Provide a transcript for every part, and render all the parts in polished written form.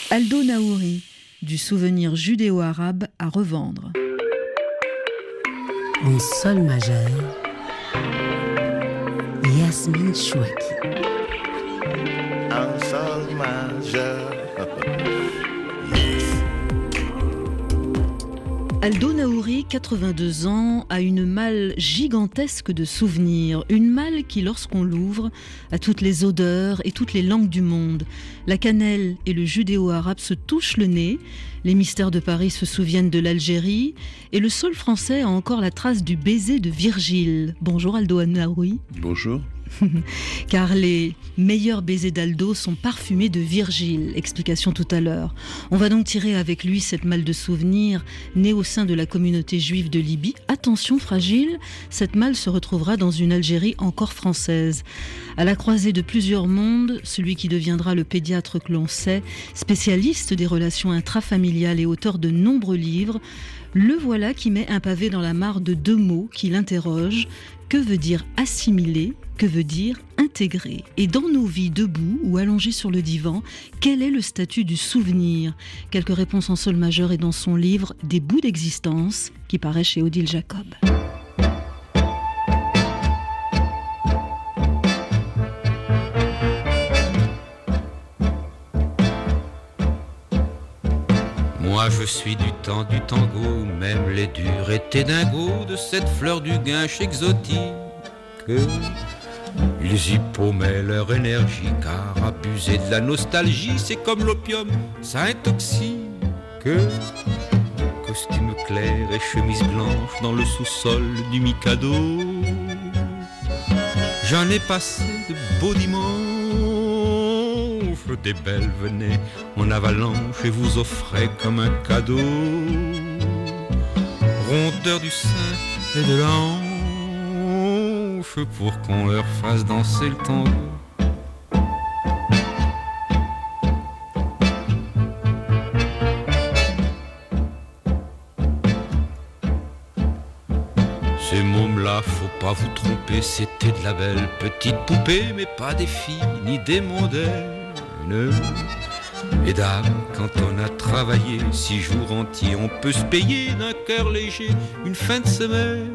Aldo Naouri, du souvenir judéo-arabe à revendre. En sol majeur, Yasmine Chouaki. En sol majeur. Aldo Naouri, 82 ans, a une malle gigantesque de souvenirs. Une malle qui, lorsqu'on l'ouvre, a toutes les odeurs et toutes les langues du monde. La cannelle et le judéo-arabe se touchent le nez. Les mystères de Paris se souviennent de l'Algérie. Et le sol français a encore la trace du baiser de Virgile. Bonjour Aldo Naouri. Bonjour. Car les meilleurs baisers d'Aldo sont parfumés de Virgile. Explication tout à l'heure. On va donc tirer avec lui cette malle de souvenirs née au sein de la communauté juive de Libye. Attention fragile, cette malle se retrouvera dans une Algérie encore française. À la croisée de plusieurs mondes, celui qui deviendra le pédiatre que l'on sait, spécialiste des relations intrafamiliales et auteur de nombreux livres, le voilà qui met un pavé dans la mare de deux mots qui l'interrogent. Que veut dire assimiler ? Que veut dire intégrer ? Et dans nos vies, debout ou allongés sur le divan, quel est le statut du souvenir ? Quelques réponses en sol majeur et dans son livre « Des bouts d'existence » qui paraît chez Odile Jacob. Moi je suis du temps du tango, même les durs étaient dingos de cette fleur du guinche exotique. Ils y paumaient leur énergie, car abuser de la nostalgie, c'est comme l'opium, ça intoxique. Costume clair et chemise blanche dans le sous-sol du Mikado. J'en ai passé de beaux dimanches, des belles venaient en avalanche et vous offraient comme un cadeau rondeur du sein et de l'ange pour qu'on leur fasse danser le tango. Ces mômes-là, faut pas vous tromper, c'était de la belle petite poupée, mais pas des filles ni des mondaines. Mesdames, quand on a travaillé 6 jours entiers, on peut se payer d'un cœur léger une fin de semaine.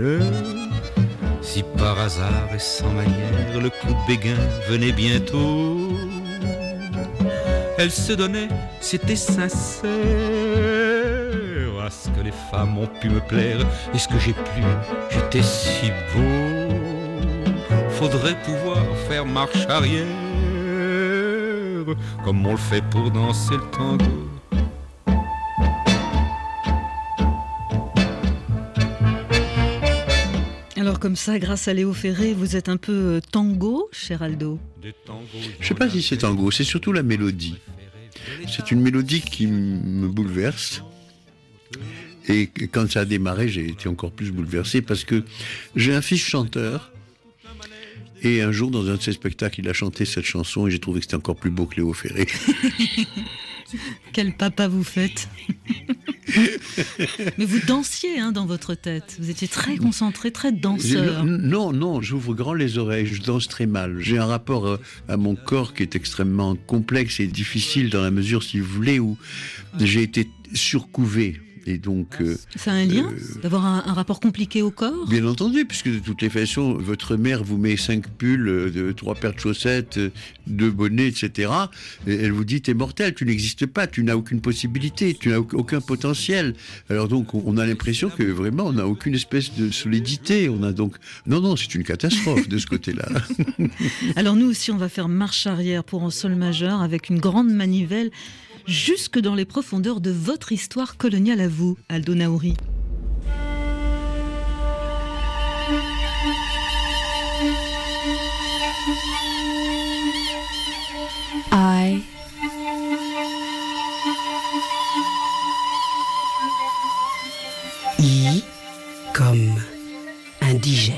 Si par hasard et sans manière le coup de béguin venait bientôt, elles se donnaient, c'était sincère. À ce que les femmes ont pu me plaire, et ce que j'ai plu, j'étais si beau. Faudrait pouvoir faire marche arrière, comme on le fait pour danser le tango. Alors comme ça, grâce à Léo Ferré, vous êtes un peu tango, cher Aldo. Je ne sais pas si c'est tango, c'est surtout la mélodie. C'est une mélodie qui me bouleverse. Et quand ça a démarré, j'ai été encore plus bouleversé parce que j'ai un fils chanteur. Et un jour, dans un de ses spectacles, il a chanté cette chanson et j'ai trouvé que c'était encore plus beau que Léo Ferré. Quel papa vous faites. Mais vous dansiez dans votre tête. Vous étiez très concentré, très danseur. Non, j'ouvre grand les oreilles, je danse très mal. J'ai un rapport à mon corps qui est extrêmement complexe et difficile dans la mesure, si vous voulez, où j'ai été surcouvé. Et donc, ça a un lien d'avoir un rapport compliqué au corps ? Bien entendu, puisque de toutes les façons, votre mère vous met 5 pulls, 3 paires de chaussettes, 2 bonnets, etc. Et elle vous dit, t'es mortel, tu n'existes pas, tu n'as aucune possibilité, tu n'as aucun potentiel. Alors donc, on a l'impression que vraiment, on n'a aucune espèce de solidité. On a donc... Non, c'est une catastrophe de ce côté-là. Alors nous aussi, on va faire marche arrière pour en sol majeur avec une grande manivelle jusque dans les profondeurs de votre histoire coloniale à vous, Aldo Naouri. I comme indigène.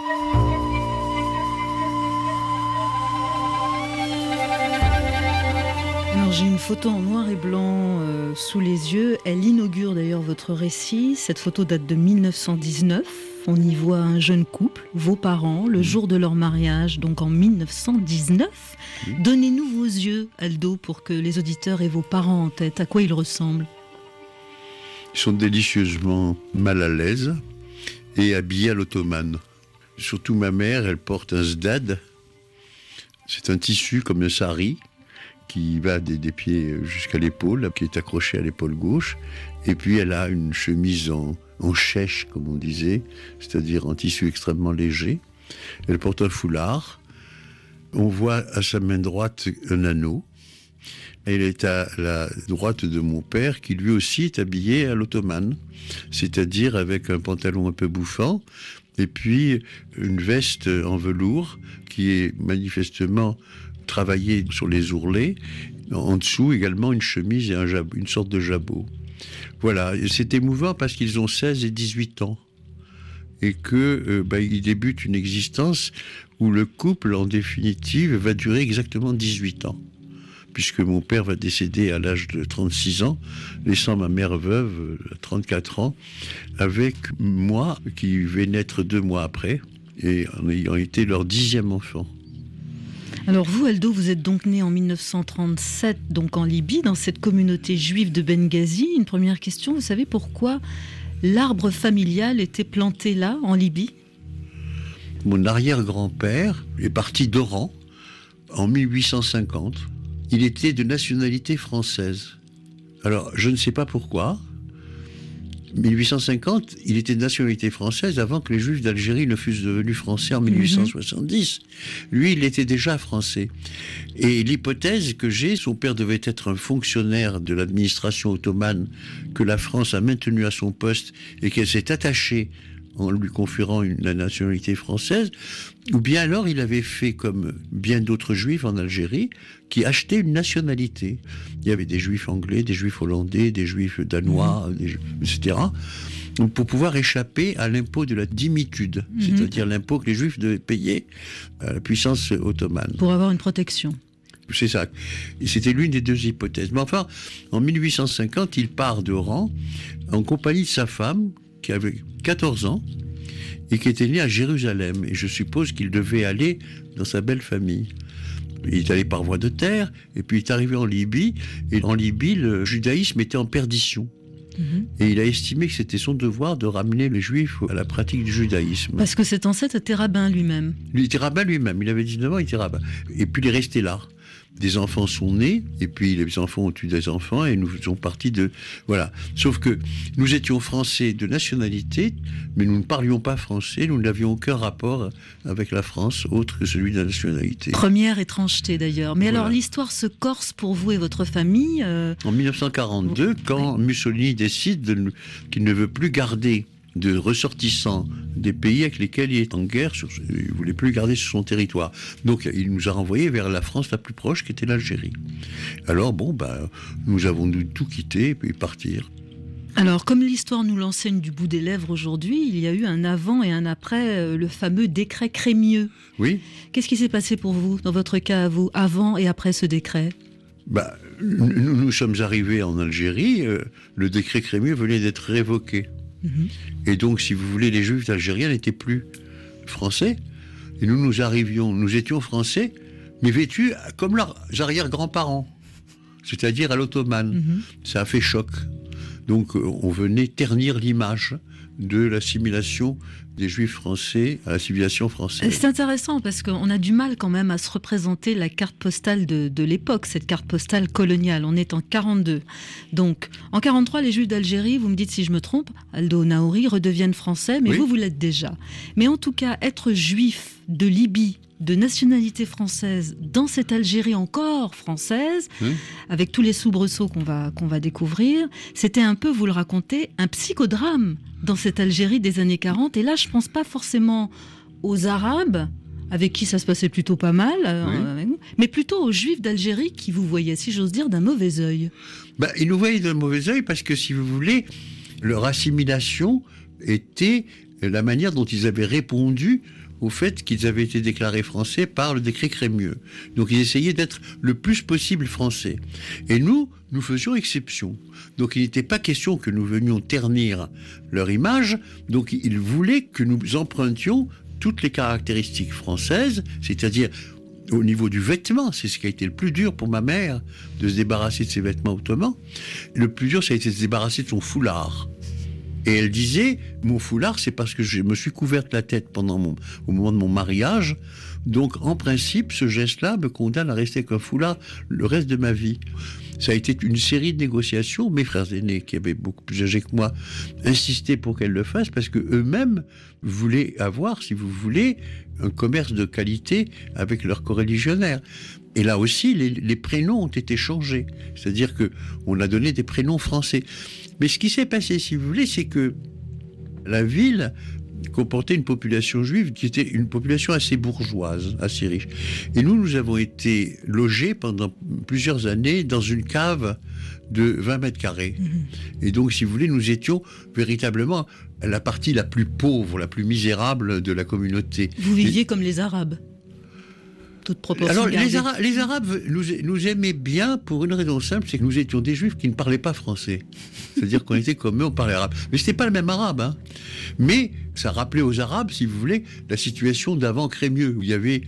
Alors j'ai une photo en noir et blanc sous les yeux. Elle inaugure d'ailleurs votre récit. Cette photo date de 1919. on y voit un jeune couple, vos parents, le jour de leur mariage, donc en 1919. Donnez-nous vos yeux, Aldo, pour que les auditeurs aient vos parents en tête. À quoi ils ressemblent? Ils sont délicieusement mal à l'aise et habillés à l'ottomane. Surtout ma mère, elle porte un zdad. C'est un tissu comme un sari qui va des pieds jusqu'à l'épaule, qui est accroché à l'épaule gauche. Et puis elle a une chemise en chèche, comme on disait, c'est-à-dire en tissu extrêmement léger. Elle porte un foulard. On voit à sa main droite un anneau. Elle est à la droite de mon père, qui lui aussi est habillé à l'ottomane, c'est-à-dire avec un pantalon un peu bouffant, et puis une veste en velours qui est manifestement travaillée sur les ourlets. En dessous également une chemise et une sorte de jabot. Voilà, et c'est émouvant parce qu'ils ont 16 et 18 ans. Et qu'ils débutent une existence où le couple, en définitive, va durer exactement 18 ans. Puisque mon père va décéder à l'âge de 36 ans, laissant ma mère veuve à 34 ans, avec moi, qui vais naître 2 mois après, et en ayant été leur 10e enfant. Alors vous, Aldo, vous êtes donc né en 1937, donc en Libye, dans cette communauté juive de Benghazi. Une première question, vous savez pourquoi l'arbre familial était planté là, en Libye? Mon arrière-grand-père est parti d'Oran en 1850. Il était de nationalité française. Alors, je ne sais pas pourquoi. 1850, il était de nationalité française avant que les Juifs d'Algérie ne fussent devenus français en 1870. Lui, il était déjà français. Et l'hypothèse que j'ai, son père devait être un fonctionnaire de l'administration ottomane que la France a maintenu à son poste et qu'elle s'est attachée en lui conférant la nationalité française, ou bien alors il avait fait comme bien d'autres juifs en Algérie, qui achetaient une nationalité. Il y avait des juifs anglais, des juifs hollandais, des juifs danois, etc., pour pouvoir échapper à l'impôt de la dimitude, c'est-à-dire l'impôt que les juifs devaient payer à la puissance ottomane. Pour avoir une protection. C'est ça. Et c'était l'une des 2 hypothèses. Mais enfin, en 1850, il part d'Oran en compagnie de sa femme, qui avait 14 ans et qui était né à Jérusalem. Et je suppose qu'il devait aller dans sa belle famille. Il est allé par voie de terre, et puis il est arrivé en Libye. Et en Libye, le judaïsme était en perdition. Et il a estimé que c'était son devoir de ramener les Juifs à la pratique du judaïsme. Parce que cet ancêtre était rabbin lui-même. Il était rabbin lui-même. Il avait 19 ans, il était rabbin. Et puis il est resté là. Des enfants sont nés, et puis les enfants ont eu des enfants, et nous faisons partie de... Voilà. Sauf que nous étions français de nationalité, mais nous ne parlions pas français, nous n'avions aucun rapport avec la France, autre que celui de la nationalité. Première étrangeté d'ailleurs. Mais voilà. Alors l'histoire se corse pour vous et votre famille En 1942, quand Mussolini décide qu'il ne veut plus garder de ressortissants des pays avec lesquels il est en guerre, il ne voulait plus garder sur son territoire. Donc il nous a renvoyés vers la France la plus proche, qui était l'Algérie. Alors nous avons dû tout quitter et puis partir. Alors, comme l'histoire nous l'enseigne du bout des lèvres aujourd'hui, il y a eu un avant et un après le fameux décret Crémieux. Oui. Qu'est-ce qui s'est passé pour vous, dans votre cas à vous, avant et après ce décret ? Nous sommes arrivés en Algérie, le décret Crémieux venait d'être révoqué. Et donc, si vous voulez, les Juifs algériens n'étaient plus français. Et nous étions français, mais vêtus comme leurs arrière-grands-parents, c'est-à-dire à l'ottomane. Ça a fait choc. Donc, on venait ternir l'image de l'assimilation des Juifs français à la civilisation française. C'est intéressant parce qu'on a du mal quand même à se représenter la carte postale de l'époque, cette carte postale coloniale. On est en 42. Donc, en 43, les Juifs d'Algérie, vous me dites si je me trompe, Aldo Naouri, redeviennent français, mais oui. Vous l'êtes déjà. Mais en tout cas, être juif de Libye, de nationalité française, dans cette Algérie encore française, avec tous les soubresauts qu'on va découvrir, c'était un peu, vous le racontez, un psychodrame dans cette Algérie des années 40. Et là, je ne pense pas forcément aux Arabes, avec qui ça se passait plutôt pas mal, mais plutôt aux Juifs d'Algérie qui vous voyaient, si j'ose dire, d'un mauvais œil. Ils nous voyaient d'un mauvais œil parce que, si vous voulez, leur assimilation était la manière dont ils avaient répondu au fait qu'ils avaient été déclarés français par le décret Crémieux. Donc ils essayaient d'être le plus possible français. Et nous faisions exception. Donc il n'était pas question que nous venions ternir leur image, donc ils voulaient que nous empruntions toutes les caractéristiques françaises, c'est-à-dire au niveau du vêtement, c'est ce qui a été le plus dur pour ma mère, de se débarrasser de ses vêtements ottomans. Le plus dur, ça a été de se débarrasser de son foulard. Et elle disait, mon foulard, c'est parce que je me suis couverte la tête au moment de mon mariage. Donc, en principe, ce geste-là me condamne à rester avec un foulard le reste de ma vie. Ça a été une série de négociations. Mes frères aînés, qui avaient beaucoup plus âgés que moi, insistaient pour qu'elle le fasse parce que eux-mêmes voulaient avoir, si vous voulez, un commerce de qualité avec leurs coreligionnaires. Et là aussi, les prénoms ont été changés. C'est-à-dire qu'on a donné des prénoms français. Mais ce qui s'est passé, si vous voulez, c'est que la ville comportait une population juive qui était une population assez bourgeoise, assez riche. Et nous avons été logés pendant plusieurs années dans une cave de 20 mètres carrés. Et donc, si vous voulez, nous étions véritablement la partie la plus pauvre, la plus misérable de la communauté. Vous viviez comme les Arabes, toute proportion alors, gardée. les Arabes nous aimaient bien pour une raison simple, c'est que nous étions des Juifs qui ne parlaient pas français. C'est-à-dire qu'on était comme eux, on parlait arabe. Mais c'était pas le même arabe, hein. Mais ça rappelait aux Arabes, si vous voulez, la situation d'avant Crémieux, où il y avait,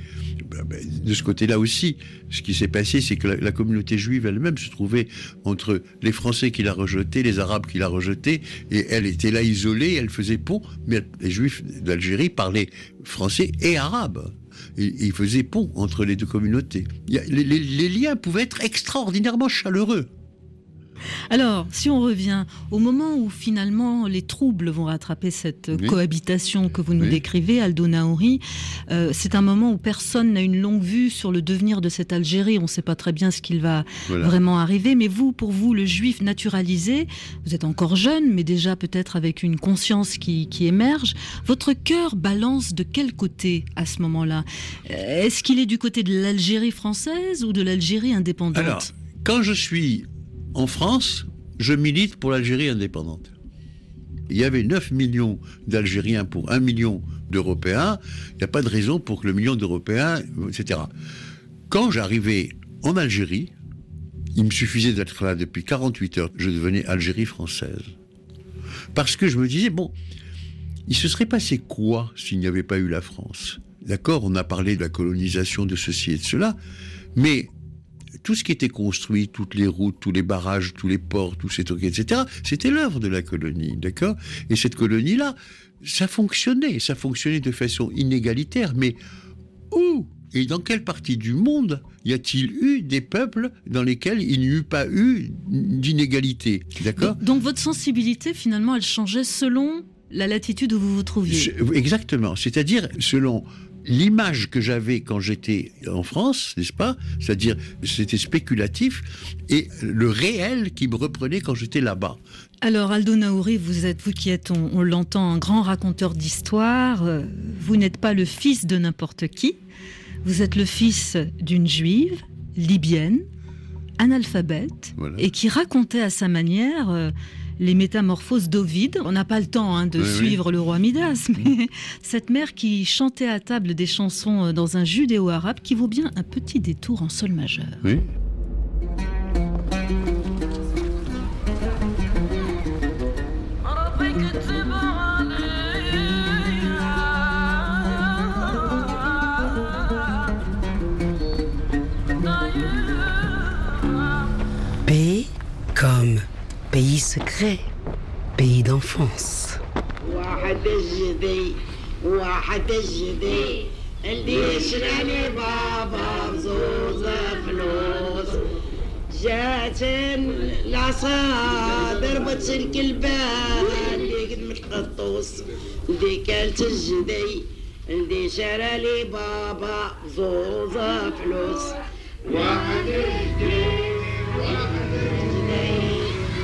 de ce côté-là aussi, ce qui s'est passé, c'est que la communauté juive elle-même se trouvait entre les Français qui la rejetaient, les Arabes qui la rejetaient, et elle était là isolée, elle faisait pont, mais les Juifs d'Algérie parlaient français et arabe. Et ils faisaient pont entre les deux communautés. Les liens pouvaient être extraordinairement chaleureux. Alors, si on revient au moment où finalement les troubles vont rattraper cette cohabitation que vous nous décrivez, Aldo Naouri, c'est un moment où personne n'a une longue vue sur le devenir de cette Algérie. On ne sait pas très bien ce qu'il va vraiment arriver. Mais vous, pour vous, le juif naturalisé, vous êtes encore jeune, mais déjà peut-être avec une conscience qui émerge. Votre cœur balance de quel côté à ce moment-là ? Est-ce qu'il est du côté de l'Algérie française ou de l'Algérie indépendante ? Alors, quand je suis en France, je milite pour l'Algérie indépendante. Il y avait 9 millions d'Algériens pour 1 million d'Européens. Il n'y a pas de raison pour que le million d'Européens, etc. Quand j'arrivais en Algérie, il me suffisait d'être là depuis 48 heures. Je devenais Algérie française. Parce que je me disais, bon, il se serait passé quoi s'il n'y avait pas eu la France ? D'accord, on a parlé de la colonisation de ceci et de cela, mais tout ce qui était construit, toutes les routes, tous les barrages, tous les ports, tous ces trucs, etc., c'était l'œuvre de la colonie, d'accord ? Et cette colonie-là, ça fonctionnait de façon inégalitaire, mais où et dans quelle partie du monde y a-t-il eu des peuples dans lesquels il n'y eut pas eu d'inégalité, d'accord ? Donc votre sensibilité, finalement, elle changeait selon la latitude où vous vous trouviez. Exactement, c'est-à-dire selon l'image que j'avais quand j'étais en France, n'est-ce pas ? C'est-à-dire, c'était spéculatif, et le réel qui me reprenait quand j'étais là-bas. Alors, Aldo Naouri, vous qui êtes, on l'entend, un grand raconteur d'histoire. Vous n'êtes pas le fils de n'importe qui. Vous êtes le fils d'une juive, libyenne, analphabète, et qui racontait à sa manière les métamorphoses d'Ovide. On n'a pas le temps de suivre le roi Midas, mais cette mère qui chantait à table des chansons dans un judéo-arabe qui vaut bien un petit détour en sol majeur. Oui. P comme pays secret, pays d'enfance. اللي يشراني بابا بزوز فلوس جات العصا ضربت الكلبان اللي قد متقطوس اللي كانت الجدي اللي شرى لي بابا بزوز فلوس واحد الجدي واحد الجدي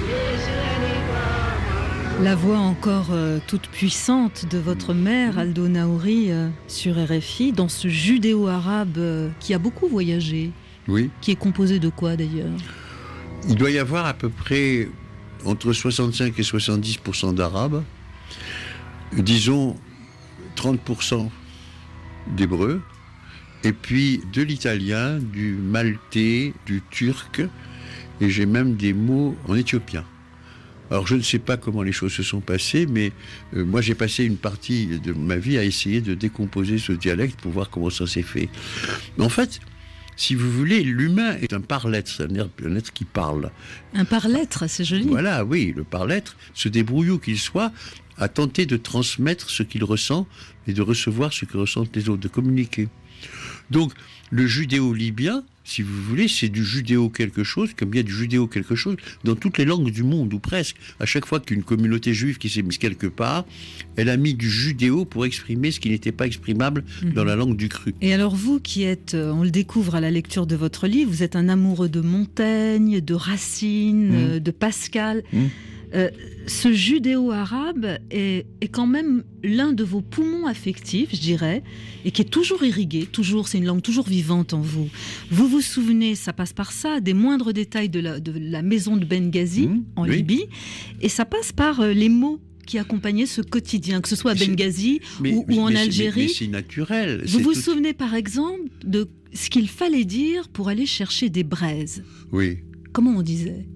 La voix encore toute puissante de votre mère, Aldo Naouri, sur RFI, dans ce judéo-arabe qui a beaucoup voyagé. Oui. Qui est composé de quoi d'ailleurs ? Il doit y avoir à peu près entre 65 et 70% d'arabes, disons 30% d'hébreu, et puis de l'italien, du maltais, du turc, et j'ai même des mots en éthiopien. Alors je ne sais pas comment les choses se sont passées, mais moi j'ai passé une partie de ma vie à essayer de décomposer ce dialecte pour voir comment ça s'est fait. Mais en fait, si vous voulez, l'humain est un par-lettre, c'est un être qui parle. Un par-lettre, c'est joli. Voilà, oui, le par-lettre, se débrouillou qu'il soit, a tenté de transmettre ce qu'il ressent et de recevoir ce que ressentent les autres, de communiquer. Donc, le judéo-libyen, si vous voulez, c'est du judéo quelque chose, comme il y a du judéo quelque chose dans toutes les langues du monde, ou presque. À chaque fois qu'une communauté juive qui s'est mise quelque part, elle a mis du judéo pour exprimer ce qui n'était pas exprimable dans la langue du cru. Et alors vous qui êtes, on le découvre à la lecture de votre livre, vous êtes un amoureux de Montaigne, de Racine, de Pascal. Ce judéo-arabe est quand même l'un de vos poumons affectifs, je dirais, et qui est toujours irrigué, toujours, c'est une langue toujours vivante en vous. Vous vous souvenez, ça passe par ça, des moindres détails de la maison de Benghazi, en Libye, et ça passe par les mots qui accompagnaient ce quotidien, que ce soit à Benghazi ou en Algérie. Mais c'est naturel. Vous vous souvenez par exemple de ce qu'il fallait dire pour aller chercher des braises? Oui. Comment on disait?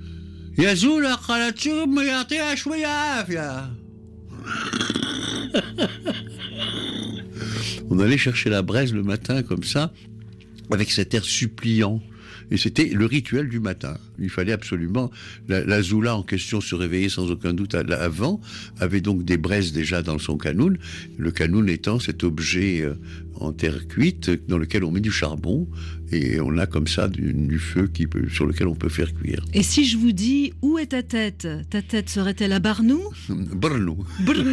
On allait chercher la braise le matin comme ça, avec cet air suppliant. Et c'était le rituel du matin. Il fallait absolument... La Zoula en question se réveillait sans aucun doute avant, avait donc des braises déjà dans son canoun. Le canoun étant cet objet en terre cuite dans lequel on met du charbon et on a comme ça du feu sur lequel on peut faire cuire. Et si je vous dis, où est ta tête serait-elle à Barnou? Barnou.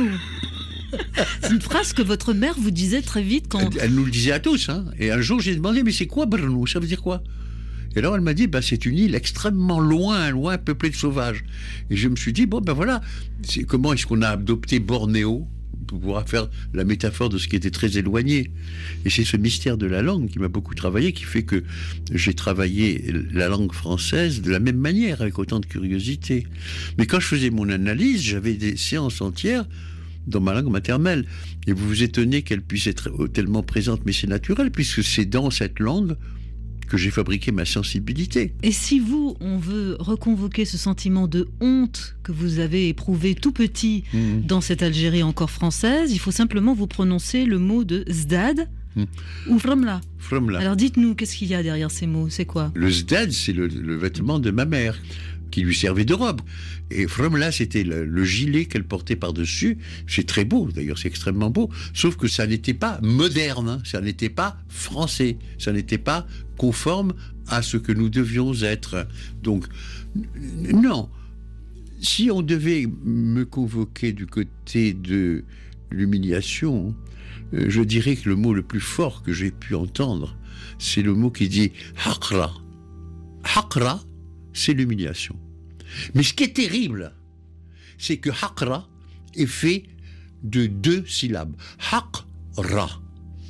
C'est une phrase que votre mère vous disait très vite quand... Elle nous le disait à tous. Hein. Et un jour, j'ai demandé, mais c'est quoi Barnou? Ça veut dire quoi? Et alors elle m'a dit, c'est une île extrêmement loin, peuplée de sauvages. Et je me suis dit, voilà, comment est-ce qu'on a adopté Bornéo pour pouvoir faire la métaphore de ce qui était très éloigné. Et c'est ce mystère de la langue qui m'a beaucoup travaillé, qui fait que j'ai travaillé la langue française de la même manière, avec autant de curiosité. Mais quand je faisais mon analyse, j'avais des séances entières dans ma langue maternelle. Et vous vous étonnez qu'elle puisse être tellement présente, mais c'est naturel, puisque c'est dans cette langue que j'ai fabriqué ma sensibilité. Et si on veut reconvoquer ce sentiment de honte que vous avez éprouvé tout petit dans cette Algérie encore française, il faut simplement vous prononcer le mot de zdad ou fromla. Alors dites-nous, qu'est-ce qu'il y a derrière ces mots? C'est quoi? Le zdad, c'est le vêtement de ma mère, qui lui servait de robe. Et fromla, c'était le gilet qu'elle portait par-dessus. C'est très beau, d'ailleurs, c'est extrêmement beau. Sauf que ça n'était pas moderne, hein. Ça n'était pas français, ça n'était pas conforme à ce que nous devions être. Donc, non. Si on devait me convoquer du côté de l'humiliation, je dirais que le mot le plus fort que j'ai pu entendre, c'est le mot qui dit « haqra ». Haqra, c'est l'humiliation. Mais ce qui est terrible, c'est que haqra est fait de 2 syllabes. Haqra.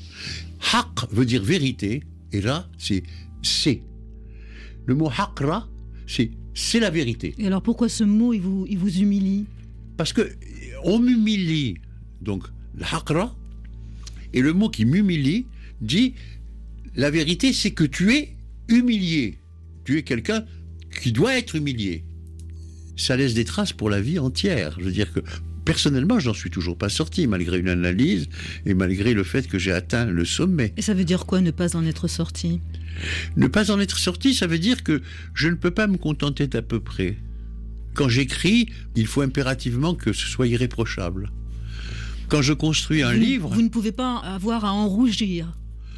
Haq veut dire vérité, et là, c'est. Le mot haqra, c'est la vérité. Et alors pourquoi ce mot, il vous humilie? Parce que on m'humilie, donc haqra, et le mot qui m'humilie dit la vérité, c'est que tu es humilié. Tu es quelqu'un qui doit être humilié. Ça laisse des traces pour la vie entière. Je veux dire que, personnellement, je n'en suis toujours pas sorti, malgré une analyse et malgré le fait que j'ai atteint le sommet. Et ça veut dire quoi, ne pas en être sorti? Ne pas en être sorti, ça veut dire que je ne peux pas me contenter d'à peu près. Quand j'écris, il faut impérativement que ce soit irréprochable. Quand je construis un livre... Vous ne pouvez pas avoir à en rougir.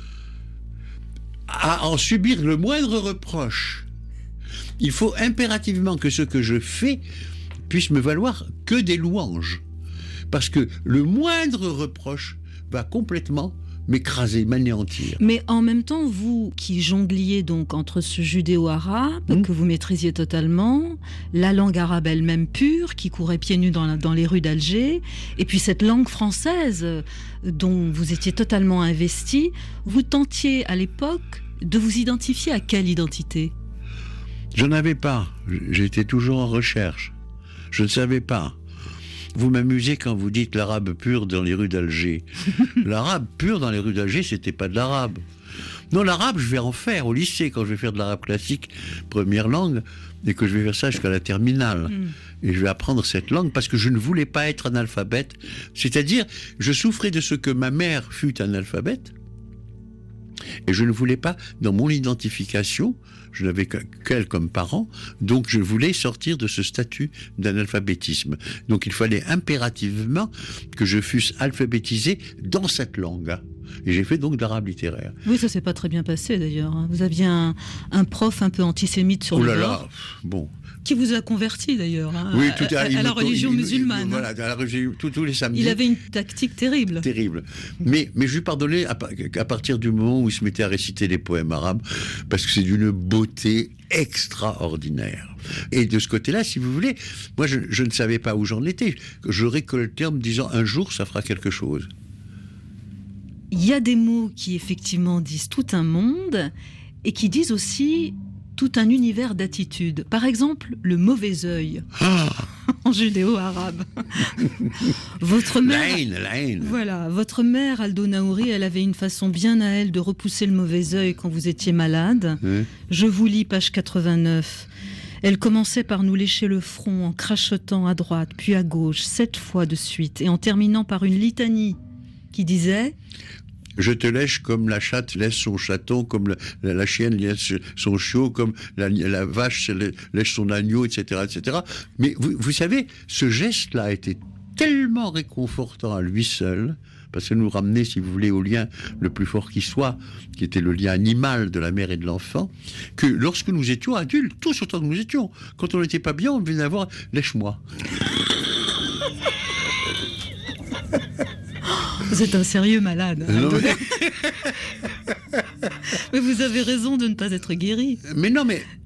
À en subir le moindre reproche. Il faut impérativement que ce que je fais puisse me valoir que des louanges. Parce que le moindre reproche va complètement m'écraser, m'anéantir. Mais en même temps, vous qui jongliez donc entre ce judéo-arabe que vous maîtrisiez totalement, la langue arabe elle-même pure qui courait pieds nus dans les rues d'Alger, et puis cette langue française dont vous étiez totalement investi, vous tentiez à l'époque de vous identifier à quelle identité? Je n'avais pas. J'étais toujours en recherche. Je ne savais pas. Vous m'amusez quand vous dites l'arabe pur dans les rues d'Alger. L'arabe pur dans les rues d'Alger, c'était pas de l'arabe. Non, l'arabe, je vais en faire au lycée, quand je vais faire de l'arabe classique, première langue, et que je vais faire ça jusqu'à la terminale. Et je vais apprendre cette langue parce que je ne voulais pas être analphabète. C'est-à-dire, je souffrais de ce que ma mère fut analphabète, et je ne voulais pas, dans mon identification, je n'avais qu'elle comme parent, donc je voulais sortir de ce statut d'analphabétisme. Donc il fallait impérativement que je fusse alphabétisé dans cette langue. Et j'ai fait donc de l'arabe littéraire. Oui, ça s'est pas très bien passé d'ailleurs. Vous aviez un prof un peu antisémite sur le bord. Bon. Qui vous a converti d'ailleurs oui, à la religion musulmane. Voilà, à la religion, tous les samedis. Il avait une tactique terrible. Terrible. Mais je lui pardonnais à partir du moment où il se mettait à réciter les poèmes arabes, parce que c'est d'une beauté extraordinaire. Et de ce côté-là, si vous voulez, moi je ne savais pas où j'en étais. Je récoltais en me disant, un jour ça fera quelque chose. Il y a des mots qui effectivement disent tout un monde et qui disent aussi tout un univers d'attitudes. Par exemple, le mauvais œil en judéo-arabe. Votre mère, la haine. Voilà, votre mère Aldo Naouri, elle avait une façon bien à elle de repousser le mauvais œil quand vous étiez malade. Je vous lis page 89. Elle commençait par nous lécher le front en crachotant à droite puis à gauche 7 fois de suite et en terminant par une litanie qui disait: je te lèche comme la chatte laisse son chaton, comme la chienne laisse son chiot, comme la vache lèche son agneau, etc., etc. Mais vous savez, ce geste-là a été tellement réconfortant à lui seul, parce que nous ramenait, si vous voulez, au lien le plus fort qui soit, qui était le lien animal de la mère et de l'enfant, que lorsque nous étions adultes, tous autant que nous étions, quand on n'était pas bien, on venait avoir « lèche-moi ». Vous êtes un sérieux malade. Mais vous avez raison de ne pas être guéri. Non,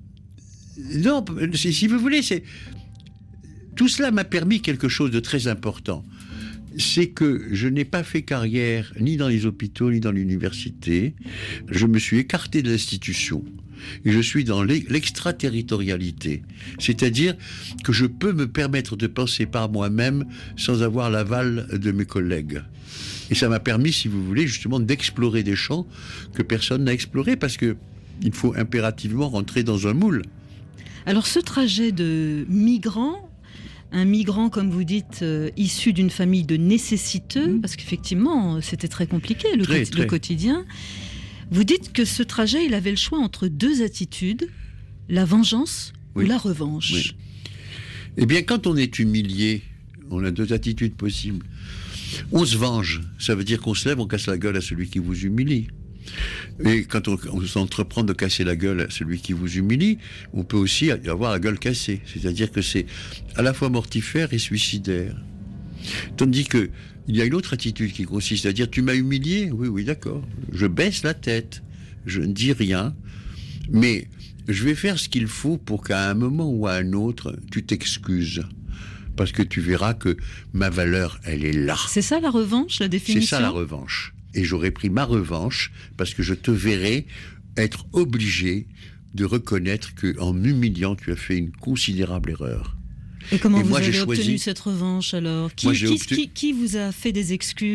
si vous voulez, tout cela m'a permis quelque chose de très important. C'est que je n'ai pas fait carrière ni dans les hôpitaux, ni dans l'université. Je me suis écarté de l'institution. Et je suis dans l'extraterritorialité. C'est-à-dire que je peux me permettre de penser par moi-même sans avoir l'aval de mes collègues. Et ça m'a permis, si vous voulez, justement d'explorer des champs que personne n'a explorés, parce que il faut impérativement rentrer dans un moule. Alors ce trajet de migrant, un migrant, comme vous dites, issu d'une famille de nécessiteux, parce qu'effectivement, c'était très compliqué, le quotidien. Vous dites que ce trajet, il avait le choix entre 2 attitudes, la vengeance ou la revanche. Oui. Eh bien, quand on est humilié, on a 2 attitudes possibles. On se venge, ça veut dire qu'on se lève, on casse la gueule à celui qui vous humilie. Et quand on s'entreprend de casser la gueule à celui qui vous humilie, on peut aussi avoir la gueule cassée. C'est-à-dire que c'est à la fois mortifère et suicidaire. Tandis que il y a une autre attitude qui consiste à dire: tu m'as humilié, oui, d'accord. Je baisse la tête, je ne dis rien, mais je vais faire ce qu'il faut pour qu'à un moment ou à un autre, tu t'excuses. Parce que tu verras que ma valeur, elle est là. C'est ça la revanche, la définition ? C'est ça la revanche. Et j'aurais pris ma revanche parce que je te verrai être obligé de reconnaître qu'en m'humiliant, tu as fait une considérable erreur. Et comment vous avez obtenu cette revanche alors ? Qui vous a fait des excuses ?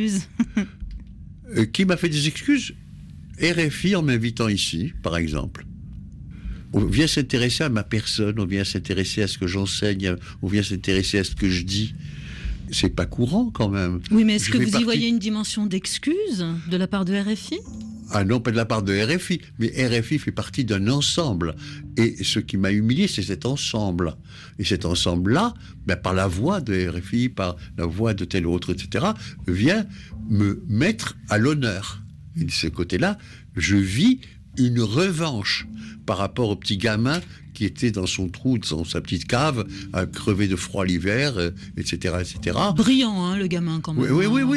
Qui m'a fait des excuses ? RFI en m'invitant ici, par exemple. On vient s'intéresser à ma personne, on vient s'intéresser à ce que j'enseigne, on vient s'intéresser à ce que je dis. C'est pas courant quand même. Oui, mais est-ce que vous y voyez une dimension d'excuse de la part de RFI ? Ah non, pas de la part de RFI, mais RFI fait partie d'un ensemble. Et ce qui m'a humilié, c'est cet ensemble. Et cet ensemble-là, par la voix de RFI, par la voix de tel autre, etc., vient me mettre à l'honneur. Et de ce côté-là, je vis une revanche par rapport au petit gamin qui était dans son trou, dans sa petite cave, à crever de froid l'hiver, etc., etc. Brillant, hein, le gamin, quand même.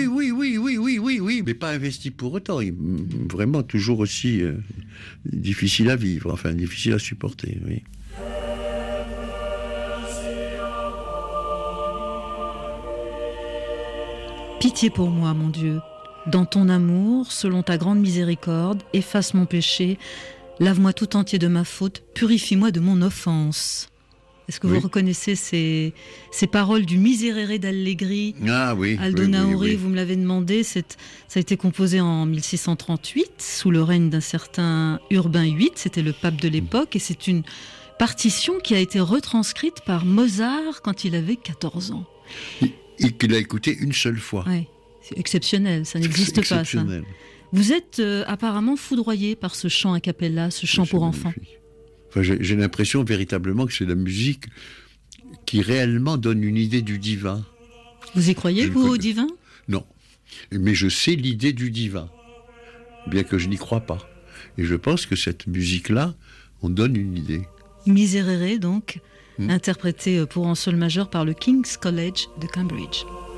Oui, mais pas investi pour autant. Vraiment toujours aussi difficile à vivre, enfin difficile à supporter, oui. Pitié pour moi, mon Dieu. Dans ton amour, selon ta grande miséricorde, efface mon péché, lave-moi tout entier de ma faute, purifie-moi de mon offense. Est-ce que vous reconnaissez ces paroles du Miserere d'Allegri? Ah oui. Aldo Nauri, vous me l'avez demandé, ça a été composé en 1638 sous le règne d'un certain Urbain VIII, c'était le pape de l'époque, et c'est une partition qui a été retranscrite par Mozart quand il avait 14 ans. Et qu'il a écouté une seule fois. Oui, c'est exceptionnel, ça n'existe pas ça. Vous êtes apparemment foudroyé par ce chant a cappella, ce chant pour enfants. Enfin, j'ai l'impression véritablement que c'est la musique qui réellement donne une idée du divin. Vous y croyez, vous, au divin? Non, mais je sais l'idée du divin, bien que je n'y crois pas. Et je pense que cette musique-là, on donne une idée. Miserere, donc, interprété pour en sol majeur par le King's College de Cambridge.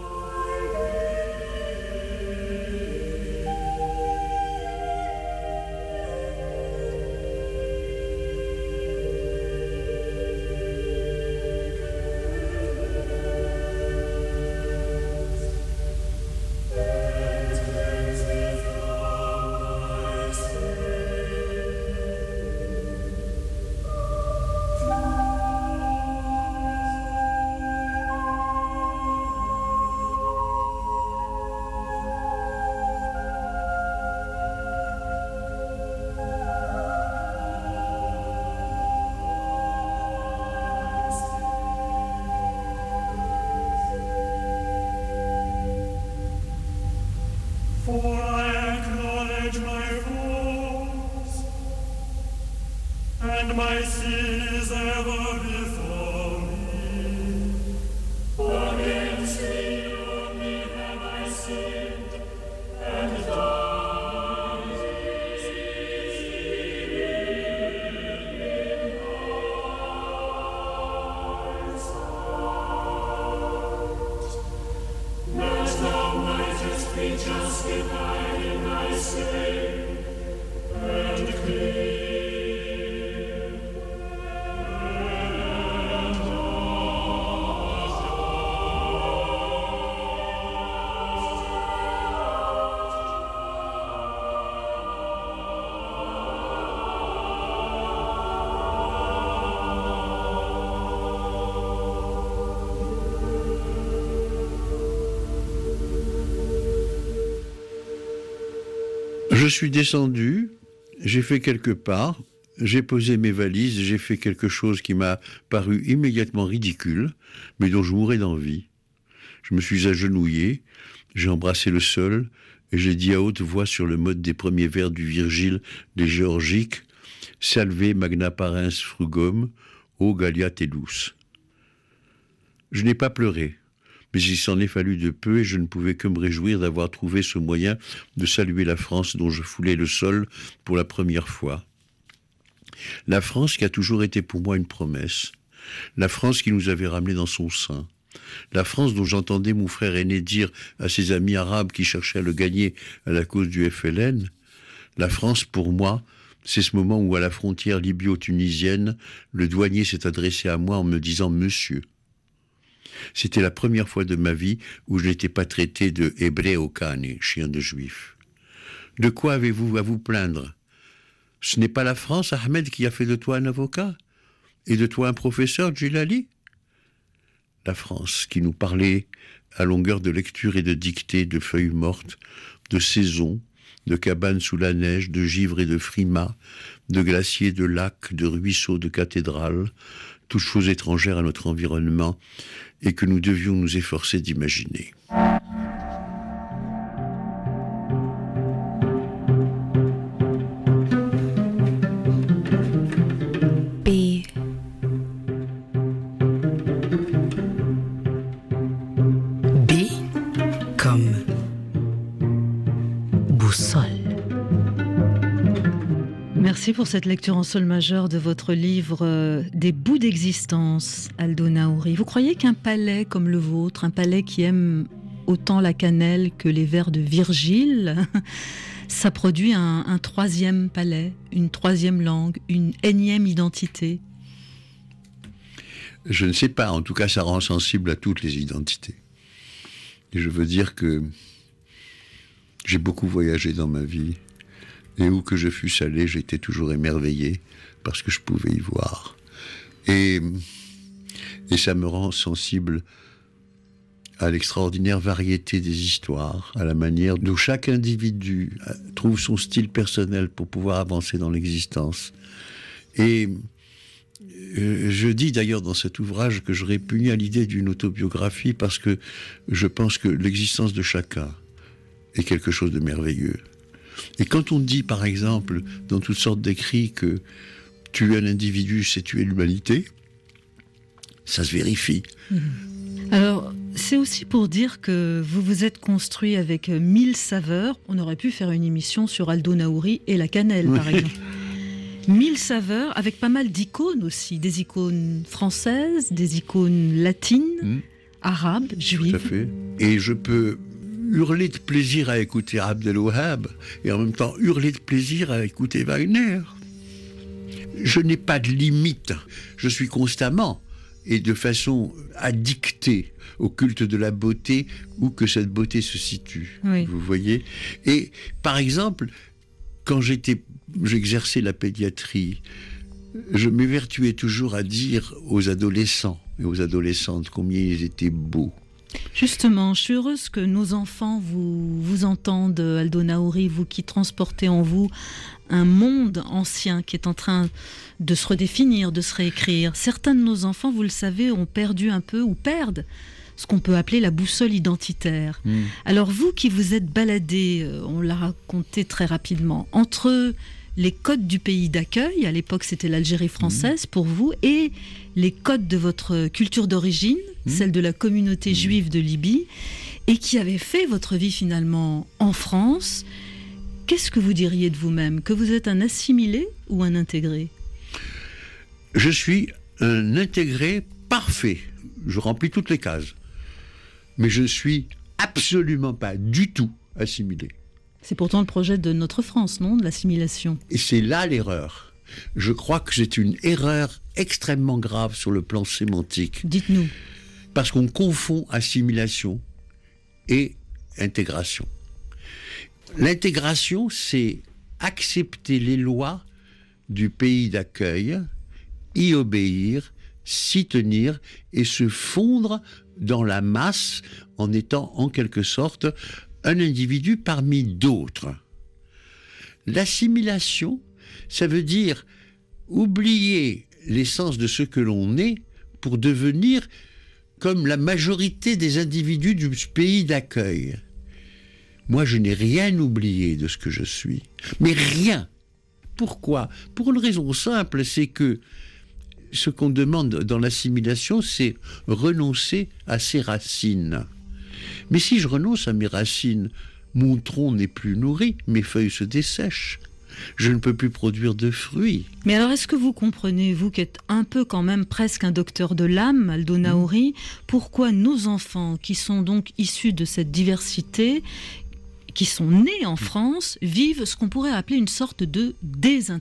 For I acknowledge my faults, and my sin is ever before me. Against thee only have I sinned, and done this evil in thy sight. That thou mightest be justified in thy saying, and clear. Je suis descendu, j'ai fait quelques pas, j'ai posé mes valises, j'ai fait quelque chose qui m'a paru immédiatement ridicule, mais dont je mourais d'envie. Je me suis agenouillé, j'ai embrassé le sol, et j'ai dit à haute voix sur le mode des premiers vers du Virgile des Géorgiques, « Salve magna parens frugum, o Gallia tellus ». Je n'ai pas pleuré. Mais il s'en est fallu de peu et je ne pouvais que me réjouir d'avoir trouvé ce moyen de saluer la France dont je foulais le sol pour la première fois. La France qui a toujours été pour moi une promesse. La France qui nous avait ramenés dans son sein. La France dont j'entendais mon frère aîné dire à ses amis arabes qui cherchaient à le gagner à la cause du FLN. La France, pour moi, c'est ce moment où à la frontière libyo-tunisienne, le douanier s'est adressé à moi en me disant « Monsieur ». C'était la première fois de ma vie où je n'étais pas traité de hébreu cane, chien de juif. De quoi avez-vous à vous plaindre? Ce n'est pas la France, Ahmed, qui a fait de toi un avocat? Et de toi un professeur, Djilali? La France qui nous parlait à longueur de lecture et de dictée de feuilles mortes, de saisons, de cabanes sous la neige, de givre et de frimas, de glaciers, de lacs, de ruisseaux, de cathédrales, toutes choses étrangères à notre environnement et que nous devions nous efforcer d'imaginer. B. B comme boussole. Merci pour cette lecture en sol majeur de votre livre Des bouts d'existence, Aldo Nauri. Vous croyez qu'un palais comme le vôtre, un palais qui aime autant la cannelle que les vers de Virgile, ça produit un troisième palais, une troisième langue, une énième identité? Je ne sais pas, en tout cas ça rend sensible à toutes les identités. Et je veux dire que j'ai beaucoup voyagé dans ma vie. Et où que je fusse allé, j'étais toujours émerveillé parce que je pouvais y voir. Et Et ça me rend sensible à l'extraordinaire variété des histoires, à la manière dont chaque individu trouve son style personnel pour pouvoir avancer dans l'existence. Et je dis d'ailleurs dans cet ouvrage que je répugne à l'idée d'une autobiographie parce que je pense que l'existence de chacun est quelque chose de merveilleux. Et quand on dit par exemple dans toutes sortes d'écrits que tuer un individu c'est tuer l'humanité, ça se vérifie. Alors, c'est aussi pour dire que vous vous êtes construit avec 1000 saveurs. On aurait pu faire une émission sur Aldo Naouri et la cannelle, par exemple. 1000 saveurs, avec pas mal d'icônes aussi. Des icônes françaises, des icônes latines, arabes, juives. Tout à fait. Et je peux hurler de plaisir à écouter Abdel Wahab et en même temps hurler de plaisir à écouter Wagner. Je n'ai pas de limite. Je suis constamment et de façon addictée au culte de la beauté, où que cette beauté se situe. Oui. Vous voyez ? Et par exemple, quand j'exerçais la pédiatrie, je m'évertuais toujours à dire aux adolescents et aux adolescentes combien ils étaient beaux. Justement, je suis heureuse que nos enfants vous entendent, Aldo Naouri, vous qui transportez en vous un monde ancien qui est en train de se redéfinir, de se réécrire. Certains de nos enfants, vous le savez, ont perdu un peu ou perdent ce qu'on peut appeler la boussole identitaire. Alors vous qui vous êtes baladé, on l'a raconté très rapidement, entre les codes du pays d'accueil, à l'époque c'était l'Algérie française pour vous, et les codes de votre culture d'origine, celle de la communauté juive de Libye, et qui avait fait votre vie finalement en France, qu'est-ce que vous diriez de vous-même ? Que vous êtes un assimilé ou un intégré ? Je suis un intégré parfait. Je remplis toutes les cases. Mais je ne suis absolument pas du tout assimilé. C'est pourtant le projet de notre France, non ? De l'assimilation. Et c'est là l'erreur. Je crois que c'est une erreur extrêmement grave sur le plan sémantique. Dites-nous. Parce qu'on confond assimilation et intégration. L'intégration, c'est accepter les lois du pays d'accueil, y obéir, s'y tenir et se fondre dans la masse en étant en quelque sorte un individu parmi d'autres. L'assimilation, ça veut dire oublier l'essence de ce que l'on est pour devenir comme la majorité des individus du pays d'accueil. Moi, je n'ai rien oublié de ce que je suis. Mais rien. Pourquoi ? Pour une raison simple, c'est que ce qu'on demande dans l'assimilation, c'est renoncer à ses racines. Mais si je renonce à mes racines, mon tronc n'est plus nourri, mes feuilles se dessèchent. Je ne peux plus produire de fruits. Mais alors, est-ce que vous comprenez, vous qui êtes un peu quand même presque un docteur de l'âme, Aldo Naouri, pourquoi nos enfants, qui sont donc issus de cette diversité, qui sont nés en France, vivent ce qu'on pourrait appeler une sorte de désintégration ?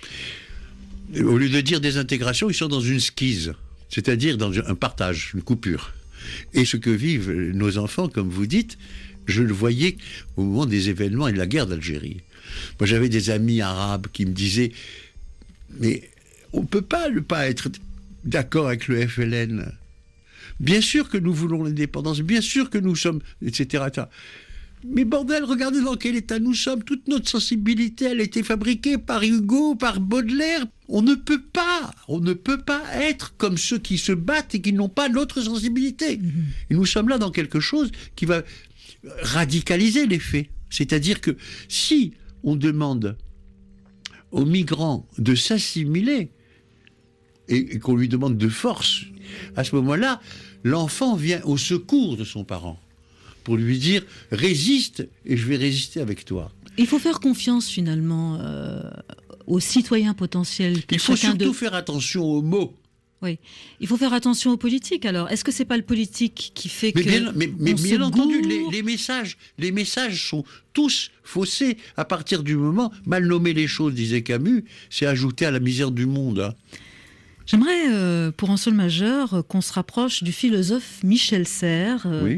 Au lieu de dire désintégration, ils sont dans une schise, c'est-à-dire dans un partage, une coupure. Et ce que vivent nos enfants, comme vous dites, je le voyais au moment des événements et de la guerre d'Algérie. Moi, j'avais des amis arabes qui me disaient « Mais on ne peut pas ne pas être d'accord avec le FLN. Bien sûr que nous voulons l'indépendance, bien sûr que nous sommes... etc. Mais bordel, regardez dans quel état nous sommes. Toute notre sensibilité, elle a été fabriquée par Hugo, par Baudelaire. On ne peut pas être comme ceux qui se battent et qui n'ont pas notre sensibilité. Et nous sommes là dans quelque chose qui va radicaliser les faits. C'est-à-dire que si on demande aux migrants de s'assimiler et qu'on lui demande de force, à ce moment-là, l'enfant vient au secours de son parent pour lui dire « résiste et je vais résister avec toi ». Il faut faire confiance finalement aux citoyens potentiels. Il faut surtout faire attention aux mots. Oui, il faut faire attention aux politiques. Alors, est-ce que c'est pas le politique qui fait que mais bien entendu, les messages sont tous faussés à partir du moment mal nommer les choses, disait Camus, c'est ajouter à la misère du monde. Hein. J'aimerais, pour un sol majeur, qu'on se rapproche du philosophe Michel Serres. Oui.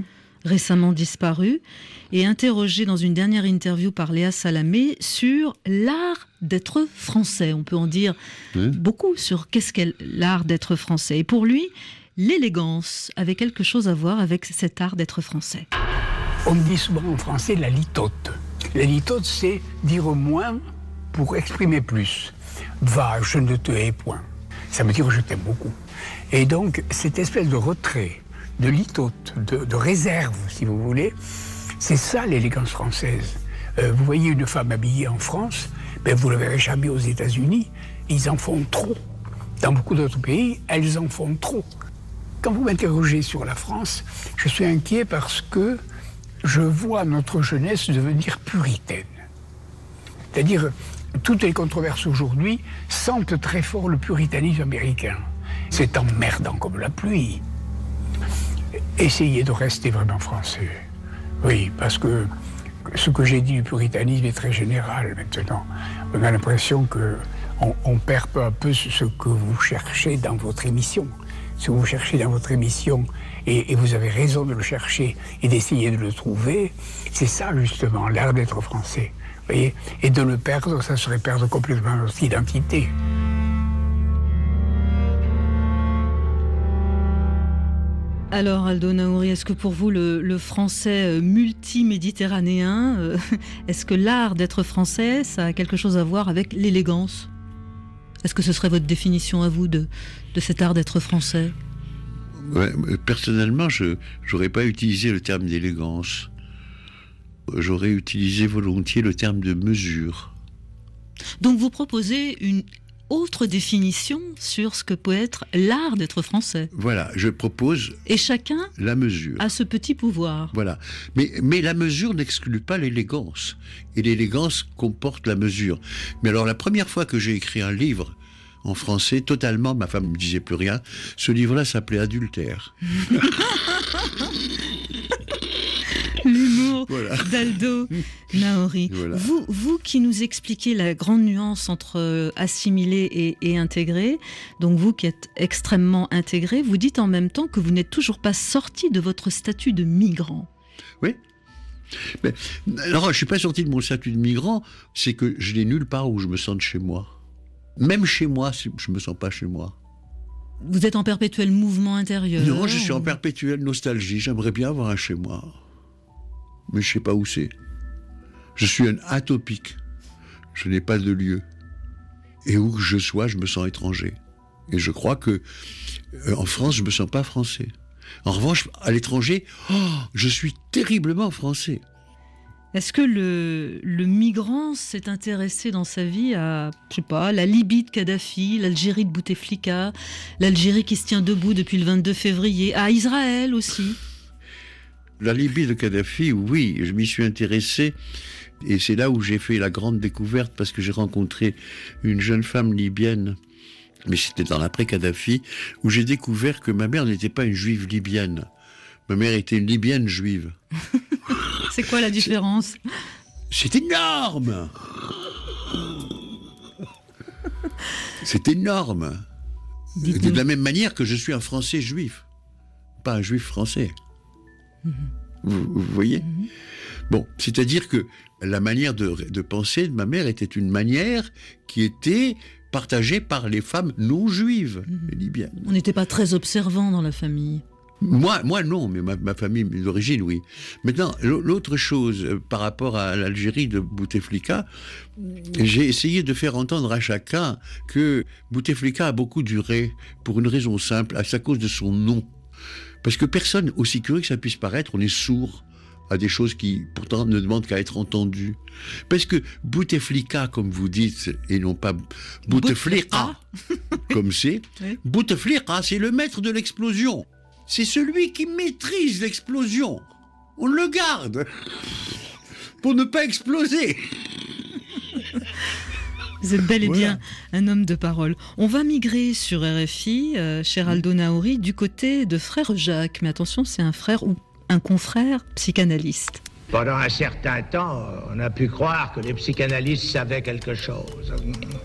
récemment disparu, et interrogé dans une dernière interview par Léa Salamé sur l'art d'être français. On peut en dire beaucoup sur qu'est-ce qu'est l'art d'être français. Et pour lui, l'élégance avait quelque chose à voir avec cet art d'être français. On me dit souvent en français la litote. La litote, c'est dire moins pour exprimer plus. Va, je ne te hais point. Ça veut dire je t'aime beaucoup. Et donc, cette espèce de retrait, de litote, de réserve, si vous voulez, c'est ça l'élégance française. Vous voyez une femme habillée en France, ben vous ne la verrez jamais aux États-Unis. Ils en font trop. Dans beaucoup d'autres pays, elles en font trop. Quand vous m'interrogez sur la France, je suis inquiet parce que je vois notre jeunesse devenir puritaine. C'est-à-dire, toutes les controverses aujourd'hui sentent très fort le puritanisme américain. C'est emmerdant comme la pluie. Essayez de rester vraiment français. Oui, parce que ce que j'ai dit du puritanisme est très général maintenant. On a l'impression qu'on perd peu à peu ce que vous cherchez dans votre émission. Ce que vous cherchez dans votre émission, et vous avez raison de le chercher et d'essayer de le trouver, c'est ça justement, l'art d'être français. Vous voyez ? Et de le perdre, ça serait perdre complètement notre identité. Alors Aldo Naouri, est-ce que pour vous le français multiméditerranéen, est-ce que l'art d'être français, ça a quelque chose à voir avec l'élégance ? Est-ce que ce serait votre définition à vous de cet art d'être français ? Ouais, personnellement, je n'aurais pas utilisé le terme d'élégance. J'aurais utilisé volontiers le terme de mesure. Donc vous proposez une autre définition sur ce que peut être l'art d'être français. Voilà, je propose et chacun la mesure. A ce petit pouvoir. Voilà, mais la mesure n'exclut pas l'élégance. Et l'élégance comporte la mesure. Mais alors la première fois que j'ai écrit un livre en français, totalement, ma femme ne me disait plus rien, ce livre-là s'appelait Adultère. L'humour d'Aldo Naouri. Voilà. Vous qui nous expliquez la grande nuance entre assimiler et intégrer, donc vous qui êtes extrêmement intégré, vous dites en même temps que vous n'êtes toujours pas sorti de votre statut de migrant. Oui. Mais, alors, je ne suis pas sorti de mon statut de migrant, c'est que je n'ai nulle part où je me sente chez moi. Même chez moi, je ne me sens pas chez moi. Vous êtes en perpétuel mouvement intérieur. Non, je suis en perpétuelle nostalgie. J'aimerais bien avoir un chez moi. Mais je ne sais pas où c'est. Je suis un atopique. Je n'ai pas de lieu. Et où que je sois, je me sens étranger. Et je crois que en France, je ne me sens pas français. En revanche, à l'étranger, je suis terriblement français. Est-ce que le migrant s'est intéressé dans sa vie à, je sais pas, la Libye de Kadhafi, l'Algérie de Bouteflika, l'Algérie qui se tient debout depuis le 22 février, à Israël aussi ? La Libye de Kadhafi, oui, je m'y suis intéressé. Et c'est là où j'ai fait la grande découverte, parce que j'ai rencontré une jeune femme libyenne, mais c'était dans l'après-Kadhafi, où j'ai découvert que ma mère n'était pas une juive libyenne. Ma mère était une libyenne juive. C'est quoi la différence ? C'est énorme ! C'est énorme ! Dites-nous. De la même manière que je suis un Français juif, pas un juif français. Vous voyez ? Bon, c'est-à-dire que la manière de penser de ma mère était une manière qui était partagée par les femmes non juives libyennes. On n'était pas très observant dans la famille. Moi non, mais ma famille d'origine, oui. Maintenant, l'autre chose, par rapport à l'Algérie de Bouteflika, j'ai essayé de faire entendre à chacun que Bouteflika a beaucoup duré pour une raison simple, à cause de son nom. Parce que personne, aussi curieux que ça puisse paraître, on est sourd à des choses qui, pourtant, ne demandent qu'à être entendues. Parce que Bouteflika, comme vous dites, et non pas Bouteflika, comme c'est, Oui. Bouteflika, c'est le maître de l'explosion. C'est celui qui maîtrise l'explosion. On le garde pour ne pas exploser. Vous êtes bel et Voilà. bien un homme de parole. On va migrer sur RFI, cher Aldo Naouri, du côté de Frère Jacques. Mais attention, c'est un frère ou un confrère psychanalyste. Pendant un certain temps, on a pu croire que les psychanalystes savaient quelque chose.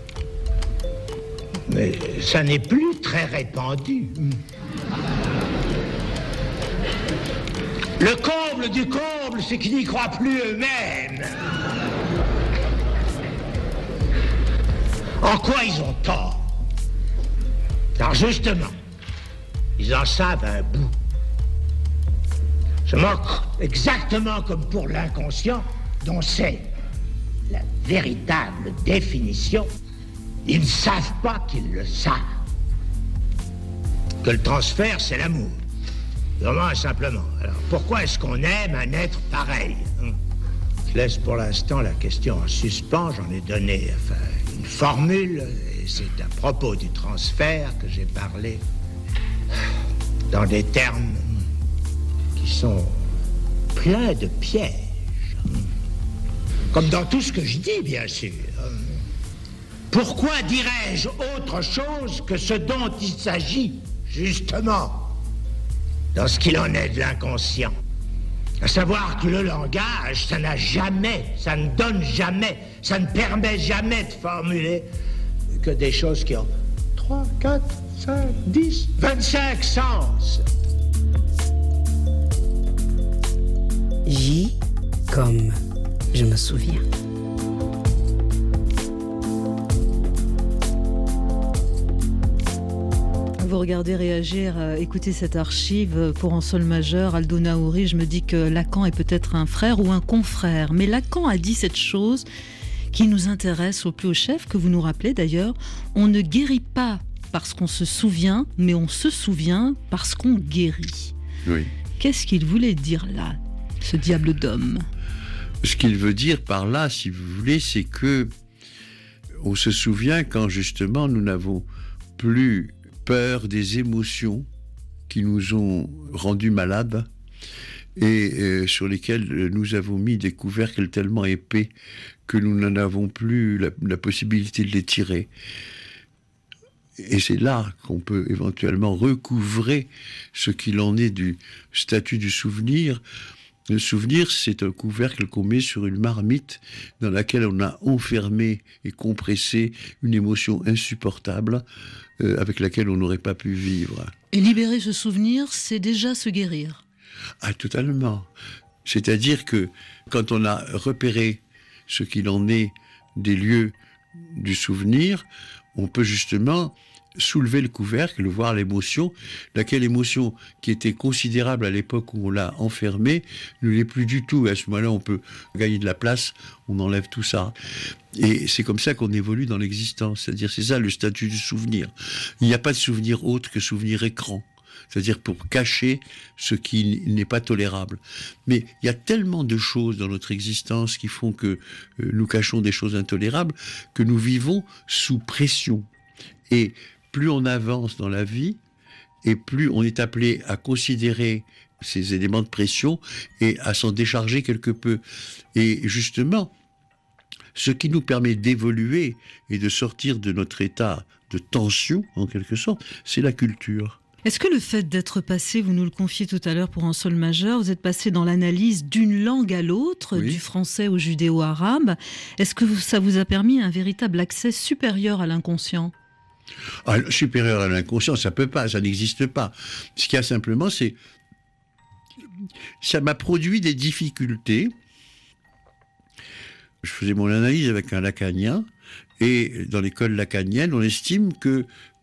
Mais ça n'est plus très répandu. Le comble du comble, c'est qu'ils n'y croient plus eux-mêmes. En quoi ils ont tort? Car justement, ils en savent un bout. Je moque exactement comme pour l'inconscient, dont c'est la véritable définition. Ils ne savent pas qu'ils le savent. Que le transfert, c'est l'amour. Vraiment et simplement. Alors, pourquoi est-ce qu'on aime un être pareil, hein? Je laisse pour l'instant la question en suspens. J'en ai donné une formule, et c'est à propos du transfert que j'ai parlé dans des termes qui sont pleins de pièges. Comme dans tout ce que je dis, bien sûr. Pourquoi dirais-je autre chose que ce dont il s'agit, justement, dans ce qu'il en est de l'inconscient? À savoir que le langage, ça ne donne jamais, ça ne permet jamais de formuler que des choses qui ont 3, 4, 5, 10, 25 sens. J comme je me souviens. Vous regardez réagir, écoutez cette archive pour en sol majeur, Aldo Naouri, je me dis que Lacan est peut-être un frère ou un confrère. Mais Lacan a dit cette chose qui nous intéresse au plus haut chef, que vous nous rappelez d'ailleurs. On ne guérit pas parce qu'on se souvient, mais on se souvient parce qu'on guérit. Oui. Qu'est-ce qu'il voulait dire là, ce diable d'homme? Ce qu'il veut dire par là, si vous voulez, c'est que on se souvient quand justement nous n'avons plus peur des émotions qui nous ont rendus malades et sur lesquelles nous avons mis des couvercles tellement épais que nous n'en avons plus la possibilité de les tirer. Et c'est là qu'on peut éventuellement recouvrer ce qu'il en est du statut du souvenir. Le souvenir, c'est un couvercle qu'on met sur une marmite dans laquelle on a enfermé et compressé une émotion insupportable avec laquelle on n'aurait pas pu vivre. Et libérer ce souvenir, c'est déjà se guérir. Ah, totalement. C'est-à-dire que quand on a repéré ce qu'il en est des lieux du souvenir, on peut justement soulever le couvercle, voir l'émotion, laquelle émotion qui était considérable à l'époque où on l'a enfermée ne l'est plus du tout. À ce moment-là, on peut gagner de la place, on enlève tout ça. Et c'est comme ça qu'on évolue dans l'existence. C'est-à-dire, c'est ça le statut du souvenir. Il n'y a pas de souvenir autre que souvenir écran. C'est-à-dire pour cacher ce qui n'est pas tolérable. Mais il y a tellement de choses dans notre existence qui font que nous cachons des choses intolérables, que nous vivons sous pression. Et plus on avance dans la vie, et plus on est appelé à considérer ces éléments de pression et à s'en décharger quelque peu. Et justement, ce qui nous permet d'évoluer et de sortir de notre état de tension, en quelque sorte, c'est la culture. Est-ce que le fait d'être passé, vous nous le confiez tout à l'heure pour un sol majeur, vous êtes passé dans l'analyse d'une langue à l'autre, oui, du français au judéo-arabe, est-ce que ça vous a permis un véritable accès supérieur à l'inconscient ? Ah, supérieur à l'inconscient, ça peut pas, ça n'existe pas. Ce qu'il y a simplement, c'est... ça m'a produit des difficultés. Je faisais mon analyse avec un lacanien, et dans l'école lacanienne, on estime que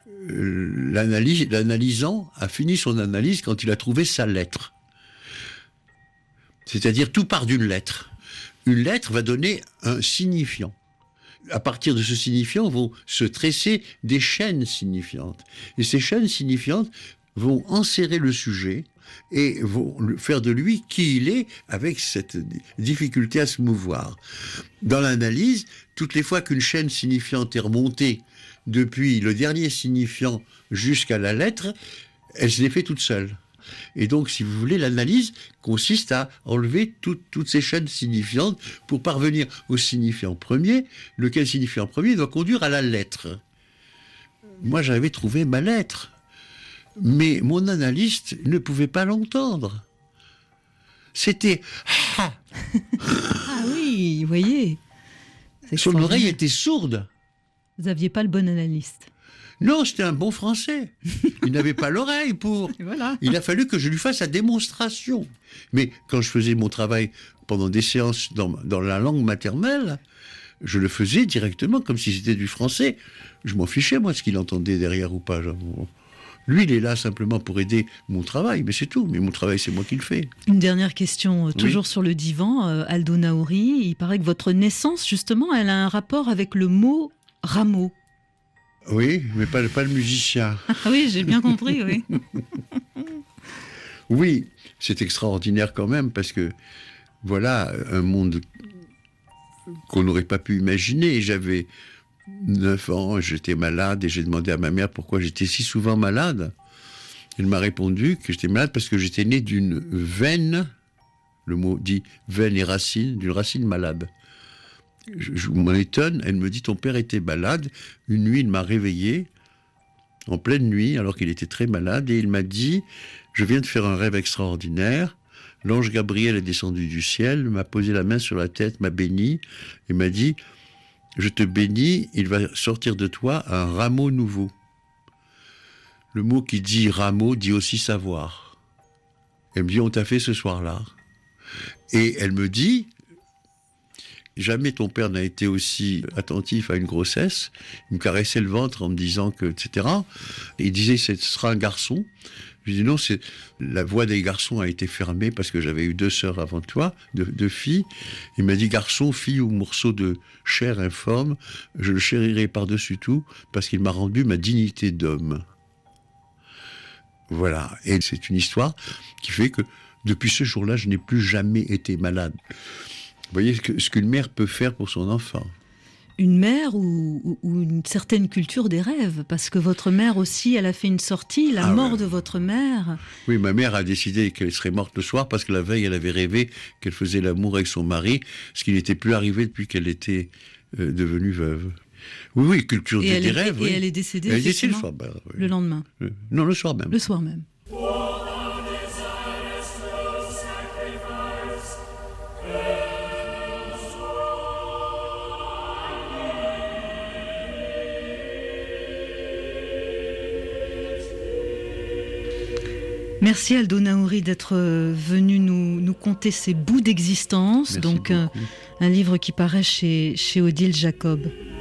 l'analysant a fini son analyse quand il a trouvé sa lettre. C'est-à-dire, tout part d'une lettre. Une lettre va donner un signifiant. À partir de ce signifiant vont se tresser des chaînes signifiantes. Et ces chaînes signifiantes vont enserrer le sujet et vont faire de lui qui il est, avec cette difficulté à se mouvoir. Dans l'analyse, toutes les fois qu'une chaîne signifiante est remontée depuis le dernier signifiant jusqu'à la lettre, elle se défait toute seule. Et donc, si vous voulez, l'analyse consiste à enlever toutes ces chaînes signifiantes pour parvenir au signifiant premier, lequel signifiant premier doit conduire à la lettre. Moi, j'avais trouvé ma lettre, mais mon analyste ne pouvait pas l'entendre. C'était « ah ». Ah oui, vous voyez. Son oreille était sourde. Vous n'aviez pas le bon analyste. Non, c'était un bon Français. Il n'avait pas l'oreille pour. Voilà. Il a fallu que je lui fasse la démonstration. Mais quand je faisais mon travail pendant des séances dans la langue maternelle, je le faisais directement comme si c'était du français. Je m'en fichais, moi, ce qu'il entendait derrière ou pas. Lui, il est là simplement pour aider mon travail, mais c'est tout. Mais mon travail, c'est moi qui le fais. Une dernière question, toujours Oui. sur le divan, Aldo Naouri. Il paraît que votre naissance, justement, elle a un rapport avec le mot rameau. Oui, mais pas le musicien. Ah oui, j'ai bien compris, oui. Oui, c'est extraordinaire quand même, parce que voilà un monde qu'on n'aurait pas pu imaginer. J'avais 9 ans, j'étais malade, et j'ai demandé à ma mère pourquoi j'étais si souvent malade. Elle m'a répondu que j'étais malade parce que j'étais né d'une veine, le mot dit veine et racine, d'une racine malade. Je m'en étonne, elle me dit ton père était malade. Une nuit, il m'a réveillé, en pleine nuit, alors qu'il était très malade, et il m'a dit, je viens de faire un rêve extraordinaire. L'ange Gabriel est descendu du ciel, m'a posé la main sur la tête, m'a béni, et m'a dit, je te bénis, il va sortir de toi un rameau nouveau. Le mot qui dit rameau dit aussi savoir. Elle me dit, on t'a fait ce soir-là. Et elle me dit, jamais ton père n'a été aussi attentif à une grossesse. Il me caressait le ventre en me disant que, etc. Et il disait, ce sera un garçon. Je lui dis, non, la voie des garçons a été fermée parce que j'avais eu 2 sœurs avant toi, 2 filles. Il m'a dit, garçon, fille ou morceau de chair informe, je le chérirai par-dessus tout parce qu'il m'a rendu ma dignité d'homme. Voilà. Et c'est une histoire qui fait que depuis ce jour-là, je n'ai plus jamais été malade. Vous voyez ce qu'une mère peut faire pour son enfant. Une mère ou une certaine culture des rêves, parce que votre mère aussi, elle a fait une sortie, la mort de votre mère. Oui, ma mère a décidé qu'elle serait morte le soir parce que la veille, elle avait rêvé qu'elle faisait l'amour avec son mari, ce qui n'était plus arrivé depuis qu'elle était devenue veuve. Oui, culture des rêves. Et elle est décédée, elle est décédée le soir, le lendemain. Non, le soir même. Le soir même. Merci Aldo Naouri d'être venu nous conter ces bouts d'existence. Merci donc un livre qui paraît chez Odile Jacob.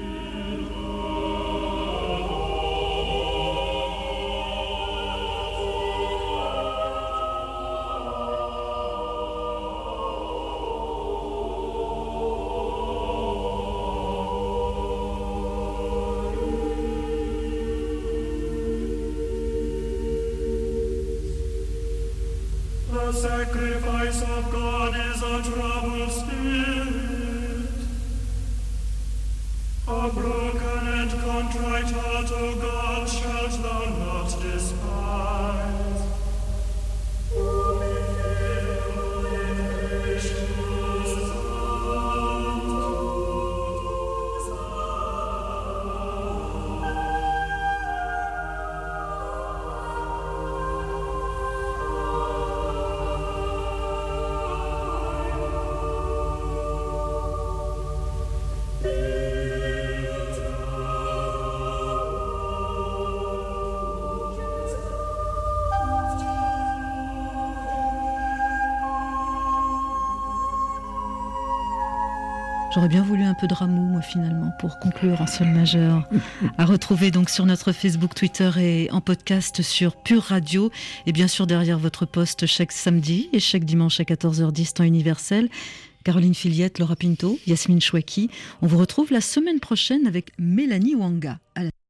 The sacrifice of God is a troubled spirit. A broken and contrite heart, O God, shalt thou not despise. O be filled with gracious J'aurais bien voulu un peu de rameau, moi, finalement, pour conclure en sol majeur. À retrouver donc sur notre Facebook, Twitter et en podcast sur Pure Radio. Et bien sûr, derrière votre poste chaque samedi et chaque dimanche à 14h10, temps universel. Caroline Filiette, Laura Pinto, Yasmine Chouaki. On vous retrouve la semaine prochaine avec Mélanie Wanga.